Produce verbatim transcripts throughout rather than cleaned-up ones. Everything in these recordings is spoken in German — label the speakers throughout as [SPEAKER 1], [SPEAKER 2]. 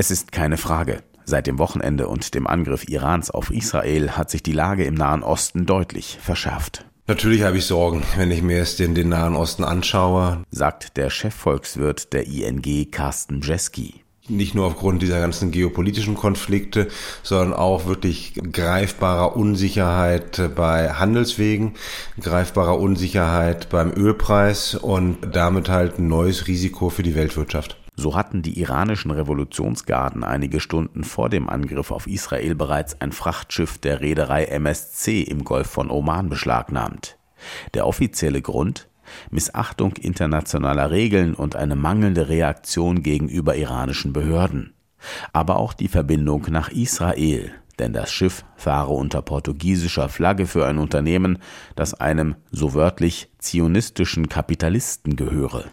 [SPEAKER 1] Es ist keine Frage. Seit dem Wochenende und dem Angriff Irans auf Israel hat sich die Lage im Nahen Osten deutlich verschärft.
[SPEAKER 2] Natürlich habe ich Sorgen, wenn ich mir jetzt den, den Nahen Osten anschaue,
[SPEAKER 1] sagt der Chefvolkswirt der I N G, Carsten Bjeski.
[SPEAKER 2] Nicht nur aufgrund dieser ganzen geopolitischen Konflikte, sondern auch wirklich greifbarer Unsicherheit bei Handelswegen, greifbarer Unsicherheit beim Ölpreis und damit halt ein neues Risiko für die Weltwirtschaft.
[SPEAKER 1] So hatten die iranischen Revolutionsgarden einige Stunden vor dem Angriff auf Israel bereits ein Frachtschiff der Reederei M S C im Golf von Oman beschlagnahmt. Der offizielle Grund? Missachtung internationaler Regeln und eine mangelnde Reaktion gegenüber iranischen Behörden. Aber auch die Verbindung nach Israel, denn das Schiff fahre unter portugiesischer Flagge für ein Unternehmen, das einem, so wörtlich, zionistischen Kapitalisten gehöre.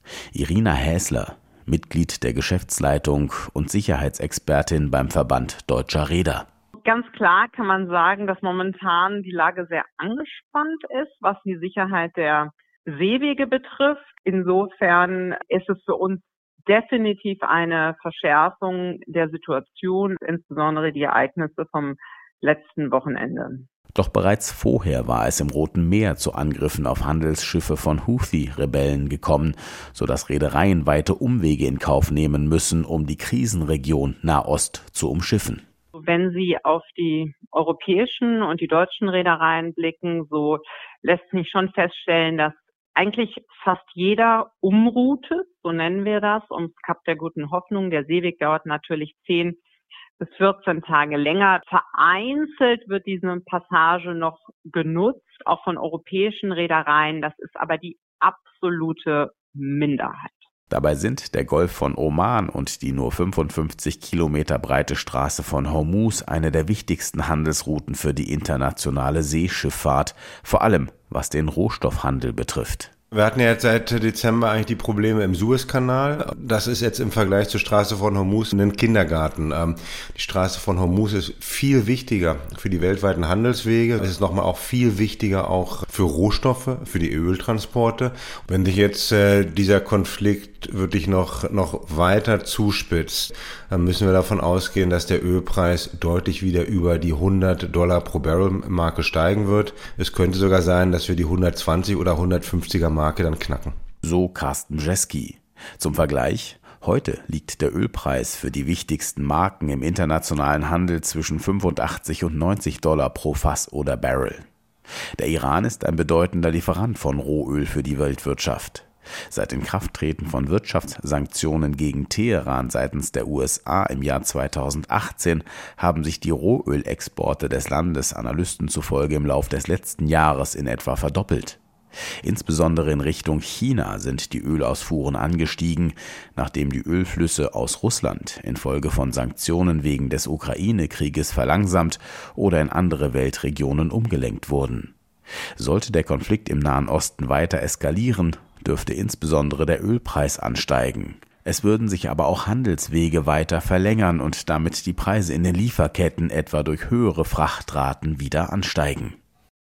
[SPEAKER 1] Irina Häsler, Mitglied der Geschäftsleitung und Sicherheitsexpertin beim Verband Deutscher Reeder.
[SPEAKER 3] Ganz klar kann man sagen, dass momentan die Lage sehr angespannt ist, was die Sicherheit der Seewege betrifft. Insofern ist es für uns definitiv eine Verschärfung der Situation, insbesondere die Ereignisse vom letzten Wochenende.
[SPEAKER 1] Doch bereits vorher war es im Roten Meer zu Angriffen auf Handelsschiffe von Houthi-Rebellen gekommen, sodass Reedereien weite Umwege in Kauf nehmen müssen, um die Krisenregion Nahost zu umschiffen.
[SPEAKER 3] Wenn Sie auf die europäischen und die deutschen Reedereien blicken, so lässt sich schon feststellen, dass eigentlich fast jeder umroutet, so nennen wir das, ums Kap der Guten Hoffnung. Der Seeweg dauert natürlich zehn bis vierzehn Tage länger. Vereinzelt wird diese Passage noch genutzt, auch von europäischen Reedereien. Das ist aber die absolute Minderheit.
[SPEAKER 1] Dabei sind der Golf von Oman und die nur fünfundfünfzig Kilometer breite Straße von Hormuz eine der wichtigsten Handelsrouten für die internationale Seeschifffahrt, vor allem was den Rohstoffhandel betrifft.
[SPEAKER 2] Wir hatten ja jetzt seit Dezember eigentlich die Probleme im Suezkanal. Das ist jetzt im Vergleich zur Straße von Hormuz ein Kindergarten. Die Straße von Hormuz ist viel wichtiger für die weltweiten Handelswege. Es ist nochmal auch viel wichtiger auch für Rohstoffe, für die Öltransporte. Wenn sich jetzt äh, dieser Konflikt wirklich noch, noch weiter zuspitzt, dann müssen wir davon ausgehen, dass der Ölpreis deutlich wieder über die hundert Dollar pro Barrel Marke steigen wird. Es könnte sogar sein, dass wir die hundertzwanzig oder hundertfünfziger Marke dann knacken.
[SPEAKER 1] So Carsten Bjeski. Zum Vergleich, heute liegt der Ölpreis für die wichtigsten Marken im internationalen Handel zwischen fünfundachtzig und neunzig Dollar pro Fass oder Barrel. Der Iran ist ein bedeutender Lieferant von Rohöl für die Weltwirtschaft. Seit Inkrafttreten von Wirtschaftssanktionen gegen Teheran seitens der U S A im Jahr zweitausendachtzehn haben sich die Rohölexporte des Landes Analysten zufolge im Lauf des letzten Jahres in etwa verdoppelt. Insbesondere in Richtung China sind die Ölausfuhren angestiegen, nachdem die Ölflüsse aus Russland infolge von Sanktionen wegen des Ukraine-Krieges verlangsamt oder in andere Weltregionen umgelenkt wurden. Sollte der Konflikt im Nahen Osten weiter eskalieren, dürfte insbesondere der Ölpreis ansteigen. Es würden sich aber auch Handelswege weiter verlängern und damit die Preise in den Lieferketten etwa durch höhere Frachtraten wieder ansteigen.